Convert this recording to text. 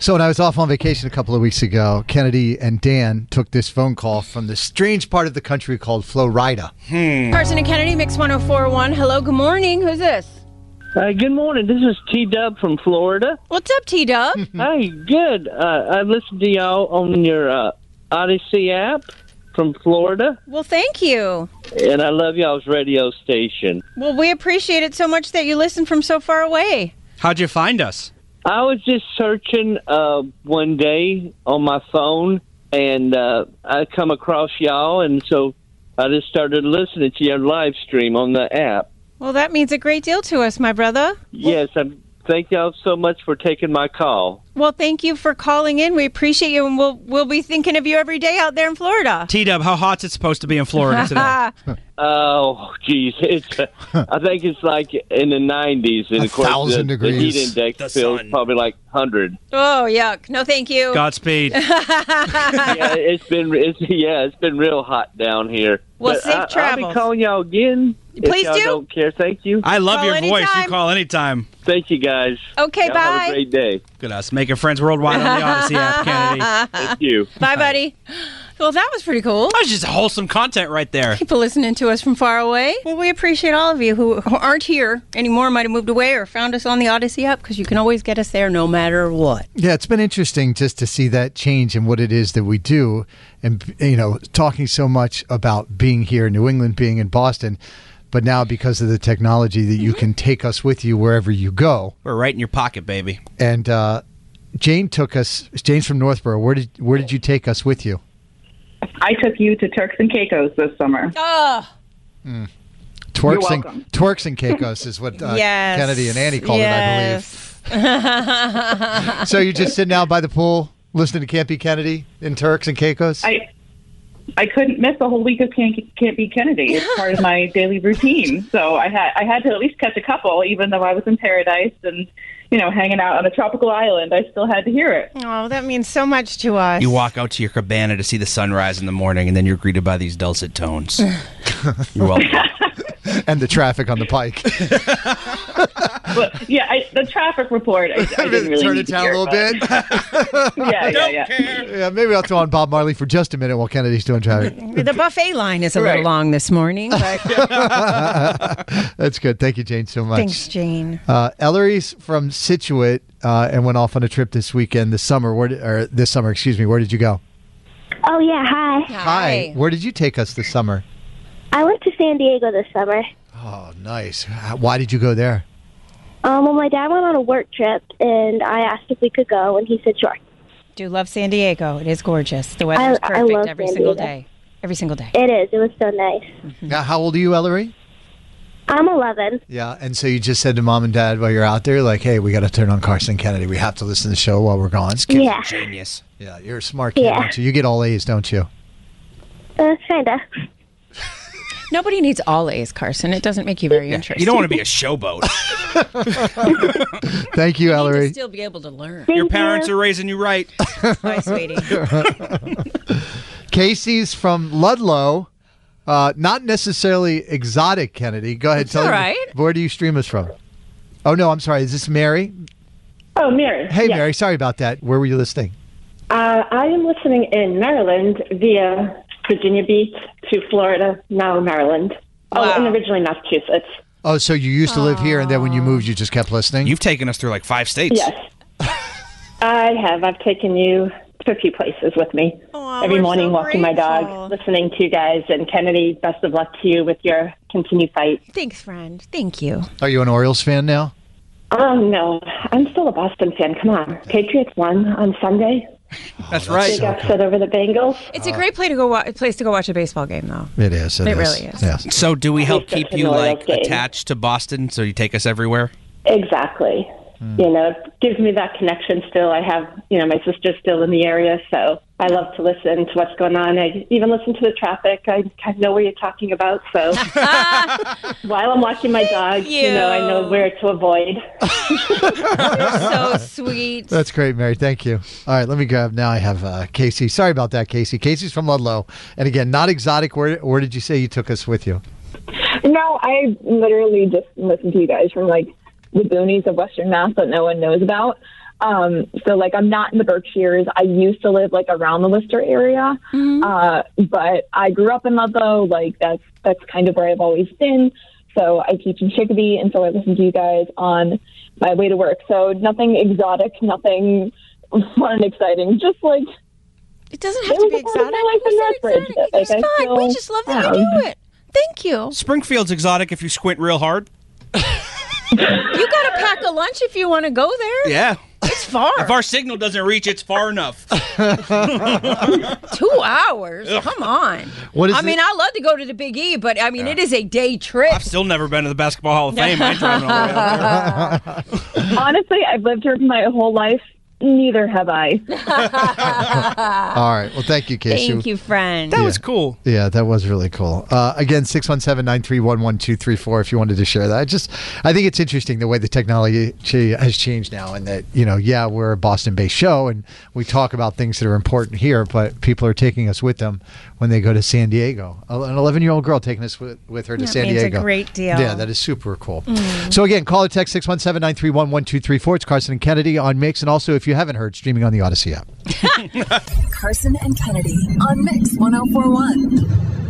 So when I was off on vacation a couple of weeks ago, Kennedy and Dan took this phone call from the strange part of the country called Florida. Carson and Kennedy, Mix 104.1. Hello, good morning. Who's this? Good morning. This is T-Dub from Florida. What's up, T-Dub? Hi, good. I listened to y'all on your Odyssey app from Florida, Well, thank you. and I love y'all's radio station. Well, we appreciate it so much that you listen from so far away. How'd you find us? I was just searching one day on my phone, and I come across y'all, and so I just started listening to your live stream on the app. Well, that means a great deal to us, my brother. Yes, thank y'all so much for taking my call. Well, thank you for calling in. We appreciate you, and we'll be thinking of you every day out there in Florida. T-Dub, how hot's it supposed to be in Florida today? Oh, geez. I think it's like in the 90s. And of course, 1,000 the degrees. heat index feels probably like 100. Oh, yuck. No, thank you. Godspeed. Yeah, it's been real hot down here. Well, But safe I'll travels. be calling y'all again. Please if y'all do. don't care. Thank you. I love Call your voice. anytime. You call anytime. Thank you, guys. Okay, Y'all bye. Have a great day. Look at us making friends worldwide on the Odyssey app, Kennedy. Thank you. Bye, buddy. Well, that was pretty cool. That was just wholesome content right there. People listening to us from far away. Well, we appreciate all of you who aren't here anymore, might have moved away or found us on the Odyssey app, because you can always get us there no matter what. Yeah, it's been interesting just to see that change in what it is that we do. And, talking so much about being here in New England, being in Boston, but now because of the technology that you can take us with you wherever you go. We're right in your pocket, baby. And Jane's from Northborough. Where did you take us with you? I took you to Turks and Caicos this summer. Oh, Twerks and, welcome. Twerks and Caicos is what yes. Kennedy and Annie called Yes. it, I believe. So you're just sitting out by the pool listening to Can't Be Kennedy in Turks and Caicos? I couldn't miss a whole week of Can't Be Kennedy. It's part of my daily routine. So I had to at least catch a couple, even though I was in paradise and hanging out on a tropical island. I still had to hear it. Oh, that means so much to us. You walk out to your cabana to see the sunrise in the morning, and then you're greeted by these dulcet tones. You're welcome. And the traffic on the pike. But yeah, the traffic report. I didn't really Turn need it to down hear, a little bit. Yeah. Yeah, maybe I'll throw on Bob Marley for just a minute while Kennedy's doing traffic. The buffet line is a little Right. long this morning, but That's good. Thank you, Jane, so much. thanks, Jane. Ellery's from Scituate and went off on a trip this weekend, this summer. Where did you go? Oh, yeah, hi. Hi. Where did you take us this summer? I went to San Diego this summer. Oh, nice. Why did you go there? Well, my dad went on a work trip, and I asked if we could go, and he said sure. Do love San Diego. It is gorgeous. The weather's I perfect love every San single Diego. day. Every single day. It is. It was so nice. Now, how old are you, Ellery? I'm 11. Yeah, and so you just said to Mom and Dad while you're out there, like, hey, we got to turn on Carson Kennedy. We have to listen to the show while we're gone. Yeah, Genius. Yeah, you're a smart kid, Yeah. aren't you? You get all A's, don't you? kind of. Nobody needs all A's, Carson. It doesn't make you very interesting. You don't want to be a showboat. Thank you, You need Ellery. to still be able to learn. Your parents are raising you right. Bye, sweetie. Casey's from Ludlow. Not necessarily exotic, Kennedy. Go ahead. That's Tell all me, right. where do you stream us from? Oh, no, I'm sorry. Is this Mary? Oh, Mary. Hey, Yeah. Mary. Sorry about that. Where were you listening? I am listening in Maryland via Virginia Beach to Florida, now Maryland. Wow. Oh, and originally Massachusetts. Oh, so you used to live here, and then when you moved, you just kept listening? You've taken us through like 5 states. Yes. I have. I've taken you to a few places with me. Aw, Every we're morning so walking my grateful. dog, listening to you guys. And Kennedy, best of luck to you with your continued fight. Thanks, friend. Thank you. Are you an Orioles fan now? Oh, no. I'm still a Boston fan. Come on. Patriots won on Sunday. That's right. Big upset over the Bengals. It's a great place to go watch a baseball game, though. It is. It really is. Yes. So do we help It's such keep an you Orioles like game. attached to Boston so you take us everywhere? Exactly. It gives me that connection still. I have, my sister's still in the area, so I love to listen to what's going on. I even listen to the traffic. I know where you're talking about, so while I'm walking my dog, you. I know where to avoid. You're so sweet. That's great, Mary. Thank you. All right, let me grab. Now I have Casey. Sorry about that, Casey. Casey's from Ludlow. And again, not exotic. Where did you say you took us with you? No, I literally just listened to you guys from like the boonies of Western Mass that no one knows about. So like I'm not in the Berkshires. I used to live like around the Worcester area, but I grew up in Ludlow. Like that's kind of where I've always been. So I teach in Chicopee, and so I listen to you guys on my way to work. So nothing exotic, nothing fun and exciting. Just like it doesn't have to be exotic. It's fine. We just love that you do it. Thank you. Springfield's exotic if you squint real hard. You got to pack a lunch if you want to go there. Yeah. It's far. If our signal doesn't reach, it's far enough. 2 hours? Ugh. Come on. I mean, I love to go to the Big E, but I mean, it is a day trip. I've still never been to the Basketball Hall of Fame. I ain't driving all the way out there. Honestly, I've lived here my whole life. Neither have I. All right. Well, thank you, Casey. Thank you, friend. That was cool. Yeah, that was really cool. Again, 617-931-1234 if you wanted to share that. I think it's interesting the way the technology has changed now, and that, we're a Boston-based show and we talk about things that are important here, but people are taking us with them when they go to San Diego. An 11-year-old girl taking us with her to San Diego. It's a great deal. Yeah, that is super cool. So again, call or text 617-931-1234. It's Carson and Kennedy on Mix, and also if you haven't heard, streaming on the Odyssey app. Carson and Kennedy on Mix 104.1.